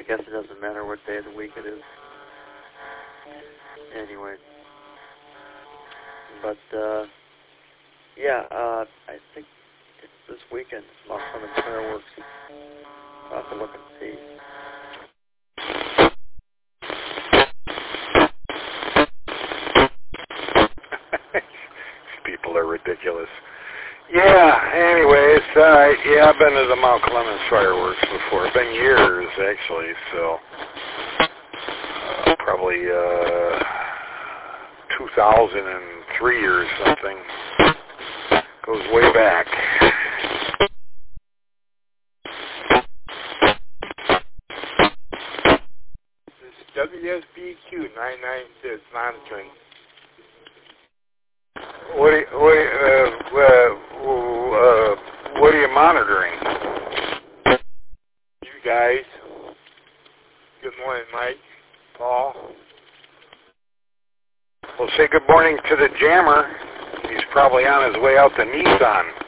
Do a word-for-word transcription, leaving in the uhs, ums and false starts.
guess it doesn't matter what day of the week it is. Anyway. But, uh, yeah, uh, I think it's this weekend. It's about coming fireworks. I'll have to look and see. People are ridiculous. Yeah, anyways, uh, yeah, I've been to the Mount Clemens fireworks before. It's been years, actually, so uh, probably uh, two thousand three or something. Goes way back. This is W S B Q nine nine six monitoring. What are you, what are you, uh, uh, uh, what are you monitoring? You guys. Good morning, Mike. Paul. Well, say good morning to the jammer. He's probably on his way out to Nissan.